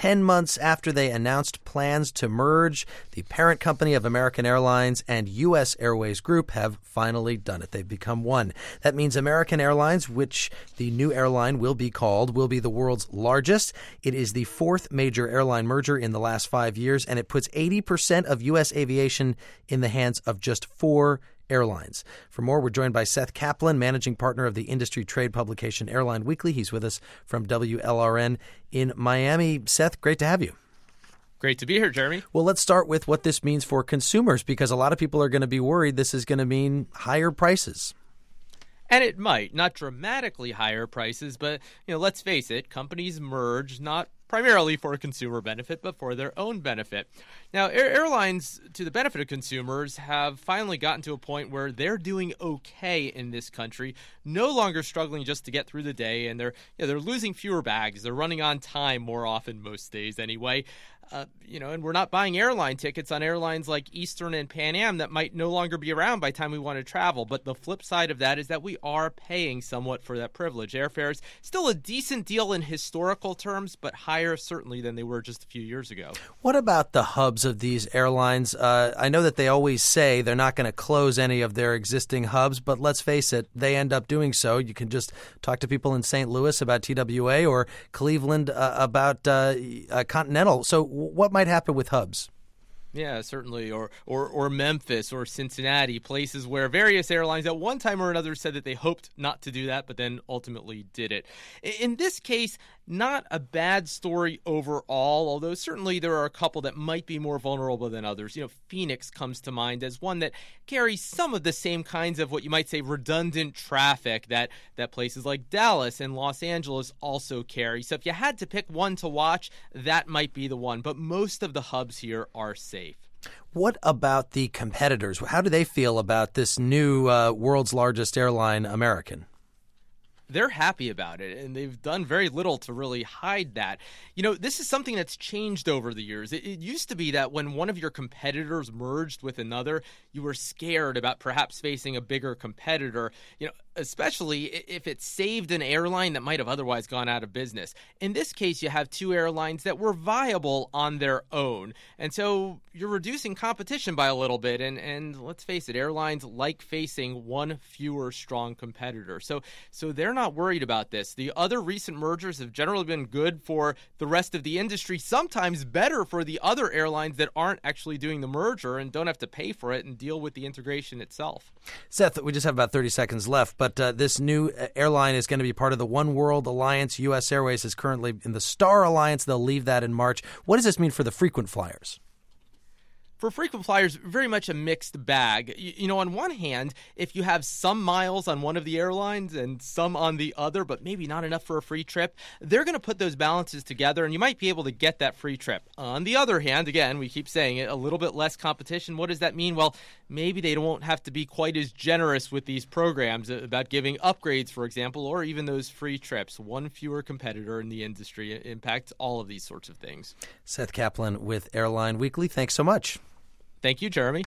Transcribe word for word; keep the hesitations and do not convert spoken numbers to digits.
ten months after they announced plans to merge, the parent company of American Airlines and U S Airways Group have finally done it. They've become one. That means American Airlines, which the new airline will be called, will be the world's largest. It is the fourth major airline merger in the last five years, and it puts eighty percent of U S aviation in the hands of just four airlines. For more, we're joined by Seth Kaplan, managing partner of the industry trade publication Airline Weekly. He's with us from W L R N in Miami. Seth, great to have you. Great to be here, Jeremy. Well, let's start with what this means for consumers, because a lot of people are going to be worried this is going to mean higher prices. And it might, not dramatically higher prices, but you know, let's face it, companies merge not primarily for consumer benefit, but for their own benefit. Now, air- airlines, to the benefit of consumers, have finally gotten to a point where they're doing okay in this country, no longer struggling just to get through the day, and they're you know, they're losing fewer bags. They're running on time more often most days anyway. Uh, you know, and we're not buying airline tickets on airlines like Eastern and Pan Am that might no longer be around by the time we want to travel. But the flip side of that is that we are paying somewhat for that privilege. Airfares, still a decent deal in historical terms, but higher certainly than they were just a few years ago. What about the hubs of these airlines? Uh, I know that they always say they're not going to close any of their existing hubs, but let's face it, they end up doing so. You can just talk to people in Saint Louis about T W A or Cleveland uh, about uh, uh, Continental. So what might happen with hubs? Yeah, certainly, or, or or Memphis or Cincinnati, places where various airlines at one time or another said that they hoped not to do that, but then ultimately did it. In this case, not a bad story overall, although certainly there are a couple that might be more vulnerable than others. You know, Phoenix comes to mind as one that carries some of the same kinds of what you might say redundant traffic that, that places like Dallas and Los Angeles also carry. So if you had to pick one to watch, that might be the one. But most of the hubs here are safe. What about the competitors? How do they feel about this new uh, world's largest airline, American? They're happy about it, and they've done very little to really hide that. You know, this is something that's changed over the years. It, it used to be that when one of your competitors merged with another, you were scared about perhaps facing a bigger competitor, you know, especially if it saved an airline that might have otherwise gone out of business. In this case, you have two airlines that were viable on their own. And so you're reducing competition by a little bit. And, and let's face it, airlines like facing one fewer strong competitor. So, so they're not worried about this. The other recent mergers have generally been good for the rest of the industry, sometimes better for the other airlines that aren't actually doing the merger and don't have to pay for it and deal with the integration itself. Seth, we just have about thirty seconds left, but uh, this new airline is going to be part of the One World Alliance. U S Airways is currently in the Star Alliance. They'll leave that in March. What does this mean for the frequent flyers? For frequent flyers, very much a mixed bag. You, you know, on one hand, if you have some miles on one of the airlines and some on the other, but maybe not enough for a free trip, they're going to put those balances together, and you might be able to get that free trip. On the other hand, again, we keep saying it, a little bit less competition. What does that mean? Well, maybe they won't have to be quite as generous with these programs about giving upgrades, for example, or even those free trips. One fewer competitor in the industry. It impacts all of these sorts of things. Seth Kaplan with Airline Weekly. Thanks so much. Thank you, Jeremy.